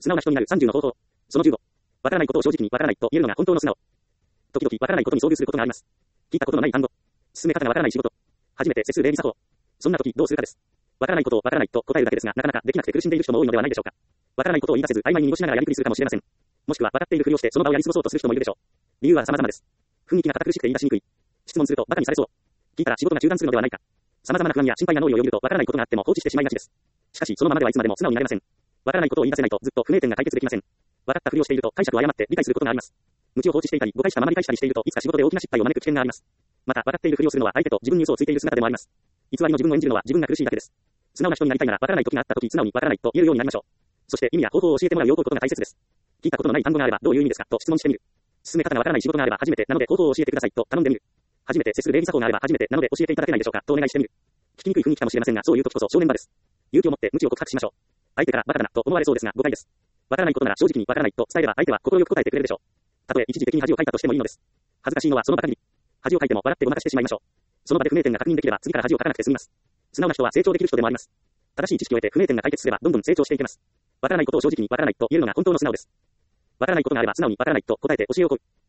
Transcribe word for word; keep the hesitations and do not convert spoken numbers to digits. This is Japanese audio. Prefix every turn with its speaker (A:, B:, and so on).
A: 素直な人になるさんじゅうの方法。そのじゅうご。わからないことを正直にわからないと言えるのが本当の素直。時々わからないことに遭遇することがあります。聞いたことのない単語。進め方がわからない仕事。初めて接する礼儀作法。そんな時どうするかです。わからないことをわからないと答えるだけですが、なかなかできなくて苦しんでいる人も多いのではないでしょうか。わからないことを言い出せず曖昧に濁しながらやりくりするかもしれません。もしくは分かっているふりをしてその場をやり過ごそうとする人もいるでしょう。理由は様々です。雰囲気が堅苦しくて言い出しにくい。質問すると馬鹿にされそう。聞いたら仕事が中断するのではないか。様々な不安や心配が脳裏をよぎるとわからないことがあっても放置してしまいがちです。しかしそのままではいつまでも素直になれません。わからないことを言い出せないとずっと不明点が解決できません。分かったふりをしていると解釈を誤って理解することがあります。無知を放置していたり誤解したまま理解したりしているといつか仕事で大きな失敗を招く危険があります。また分かっているふりをするのは相手と自分に嘘をついている姿でもあります。偽りの自分を演じるのは自分が苦しいだけです。素直な人になりたいなら分からない時があった時素直に分からないと言えるようになりましょう。そして意味や方法を教えてもらうようことが大切です。聞いたことのない単語があればどういう意味ですかと質問してみる。進め方がわからない仕事があれば初めてなので方法を教えてくださいと頼んでみる。初めて接する礼儀作法があれば初めてなので教えていただけないでしょうかとお願いしてみる。聞きにくい雰囲気かもしれませんがそういう時こそ正念場です。勇気を持って無知を告白しましょう。相手からバカだなと思われそうですが誤解です。わからないことなら正直にわからないと伝えれば相手は心よく答えてくれるでしょう。たとえ一時的に恥をかいたとしてもいいのです。恥ずかしいのはその場限り。恥をかいても笑ってごまかしてしまいましょう。その場で不明点が確認できれば次から恥をかかなくて済みます。素直な人は成長できる人でもあります。正しい知識を得て不明点が解決すればどんどん成長していけます。わからないことを正直にわからないと言えるのが本当の素直です。わからないことがあれば素直にわからないと答えて教えを請う。